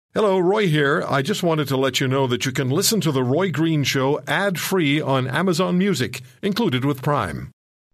Hello, Roy here. I just wanted to let you know that you can listen to The Roy Green Show ad-free on Amazon Music, included with Prime.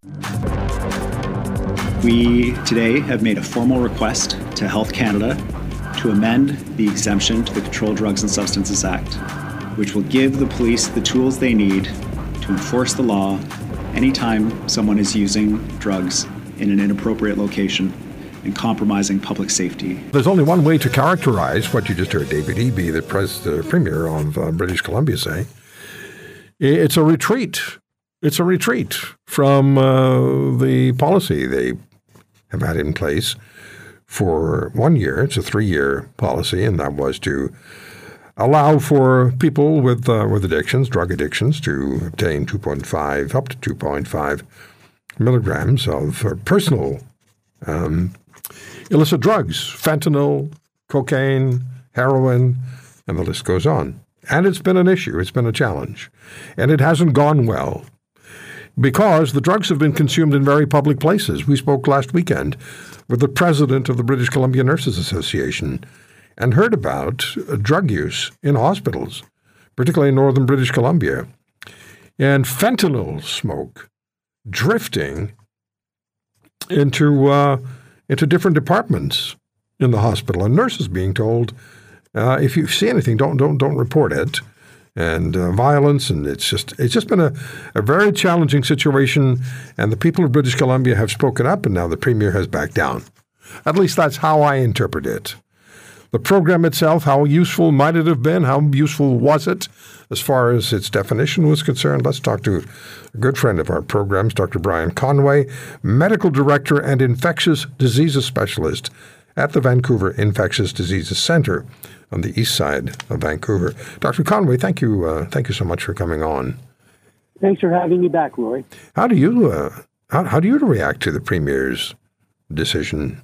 We today have made a formal request to Health Canada to amend the exemption to the Controlled Drugs and Substances Act, which will give the police the tools they need to enforce the law anytime someone is using drugs in an inappropriate location and compromising public safety. There's only one way to characterize what you just heard David Eby, the Premier of British Columbia, say. It's a retreat. It's a retreat from the policy they have had in place for 1 year. It's a 3-year policy, and that was to allow for people with addictions, drug addictions, to obtain up to 2.5 milligrams of personal illicit drugs, fentanyl, cocaine, heroin, and the list goes on. And it's been an issue. It's been a challenge. And it hasn't gone well because the drugs have been consumed in very public places. We spoke last weekend with the president of the British Columbia Nurses Association and heard about drug use in hospitals, particularly in northern British Columbia, and fentanyl smoke drifting into different departments in the hospital, and nurses being told, if you see anything, don't report it, and violence, and it's just been a very challenging situation, and the people of British Columbia have spoken up, and now the Premier has backed down. At least that's how I interpret it. The program itself, how useful might it have been? How useful was it as far as its definition was concerned? Let's talk to a good friend of our programs, Dr. Brian Conway, Medical Director and Infectious Diseases Specialist at the Vancouver Infectious Diseases Centre on the east side of Vancouver. Dr. Conway, thank you so much for coming on. Thanks for having me back, Roy. How do you react to the Premier's decision?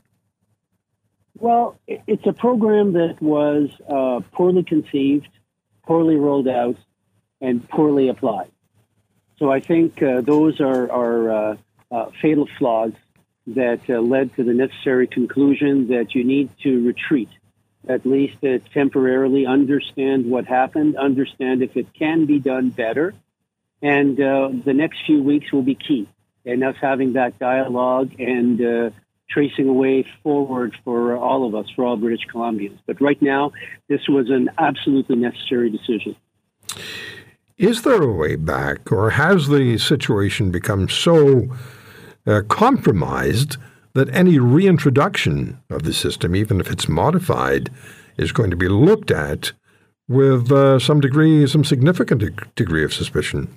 Well, it's a program that was poorly conceived, poorly rolled out, and poorly applied. So I think those are fatal flaws that led to the necessary conclusion that you need to retreat, at least temporarily understand what happened, understand if it can be done better. And the next few weeks will be key in us having that dialogue and tracing a way forward for all of us, for all British Columbians. But right now, this was an absolutely necessary decision. Is there a way back, or has the situation become so compromised that any reintroduction of the system, even if it's modified, is going to be looked at with some significant degree of suspicion?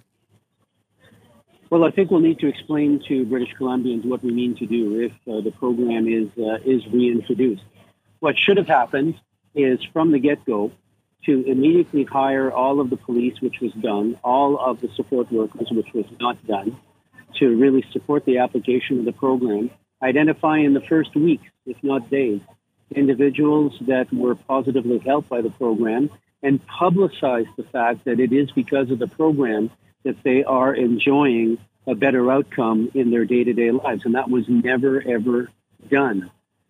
Well, I think we'll need to explain to British Columbians what we mean to do if the program is reintroduced. What should have happened is from the get-go to immediately hire all of the police, which was done, all of the support workers, which was not done, to really support the application of the program, identify in the first weeks, if not days, individuals that were positively helped by the program, and publicize the fact that it is because of the program that they are enjoying a better outcome in their day-to-day lives. And that was never, ever done.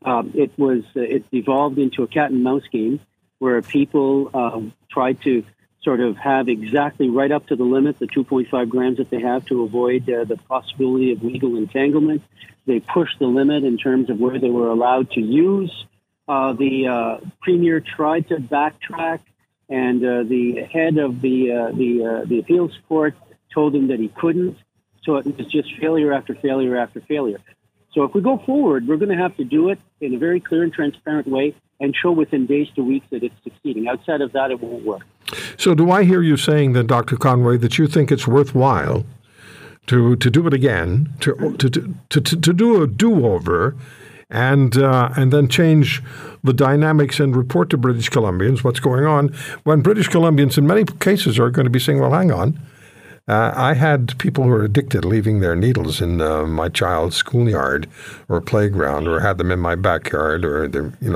It devolved into a cat and mouse game where people tried to sort of have exactly right up to the limit, the 2.5 grams that they have to avoid the possibility of legal entanglement. They pushed the limit in terms of where they were allowed to use. The Premier tried to backtrack, and the head of the appeals court told him that he couldn't. So it was just failure after failure after failure. So if we go forward, we're going to have to do it in a very clear and transparent way and show within days to weeks that it's succeeding. Outside of that, it won't work. So do I hear you saying then, Dr. Conway, that you think it's worthwhile to do it again, to do a do-over, and then change the dynamics and report to British Columbians what's going on, when British Columbians in many cases are going to be saying, well, hang on, I had people who were addicted leaving their needles in my child's schoolyard or playground, or had them in my backyard, or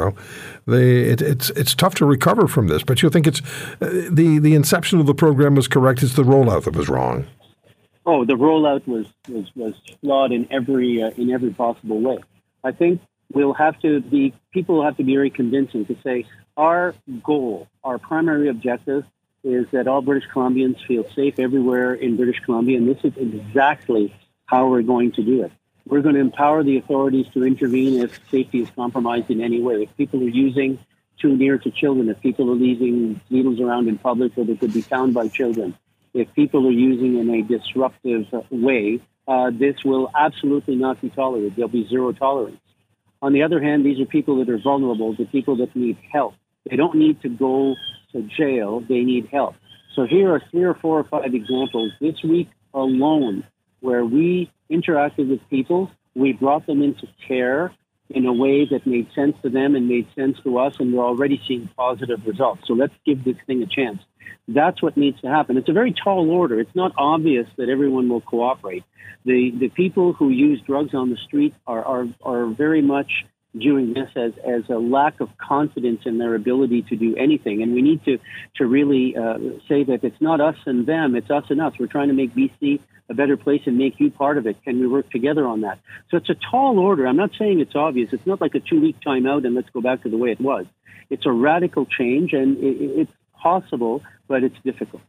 it's tough to recover from this. But you think it's the inception of the program was correct? It's the rollout that was wrong. Oh, the rollout was flawed in every possible way. I think people will have to be very convincing to say, Our goal, our primary objective, is that all British Columbians feel safe everywhere in British Columbia, and this is exactly how we're going to do it. We're going to empower the authorities to intervene if safety is compromised in any way. If people are using too near to children, if people are leaving needles around in public where they could be found by children, if people are using in a disruptive way, this will absolutely not be tolerated. There'll be zero tolerance. On the other hand, these are people that are vulnerable, the people that need help. They don't need to go to jail. They need help. So here are 3 or 4 or 5 examples this week alone where we interacted with people. We brought them into care in a way that made sense to them and made sense to us, and we're already seeing positive results. So let's give this thing a chance. That's what needs to happen. It's a very tall order. It's not obvious that everyone will cooperate. The people who use drugs on the street are very much viewing this as a lack of confidence in their ability to do anything. And we need to really say that it's not us and them, it's us and us. We're trying to make BC a better place and make you part of it. Can we work together on that? So it's a tall order. I'm not saying it's obvious. It's not like a 2-week timeout and let's go back to the way it was. It's a radical change, and it's possible, but it's difficult.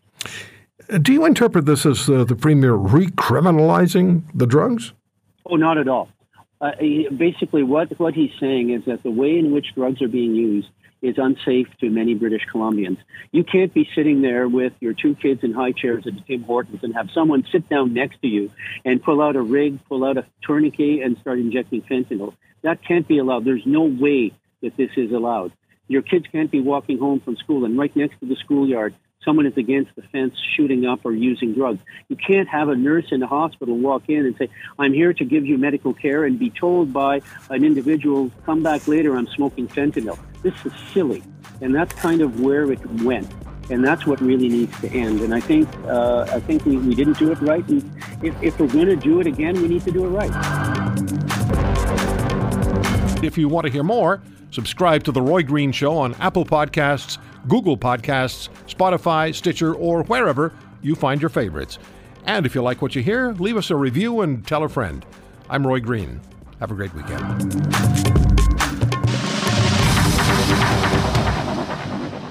Do you interpret this as the Premier recriminalizing the drugs? Oh, not at all. Basically, what he's saying is that the way in which drugs are being used is unsafe to many British Columbians. You can't be sitting there with your 2 kids in high chairs at Tim Hortons and have someone sit down next to you and pull out a rig, pull out a tourniquet, and start injecting fentanyl. That can't be allowed. There's no way that this is allowed. Your kids can't be walking home from school and right next to the schoolyard, someone is against the fence shooting up or using drugs. You can't have a nurse in a hospital walk in and say, I'm here to give you medical care, and be told by an individual, come back later, I'm smoking fentanyl. This is silly. And that's kind of where it went. And that's what really needs to end. And I think we didn't do it right. And if we're going to do it again, we need to do it right. If you want to hear more, subscribe to The Roy Green Show on Apple Podcasts, Google Podcasts, Spotify, Stitcher, or wherever you find your favorites. And if you like what you hear, leave us a review and tell a friend. I'm Roy Green. Have a great weekend.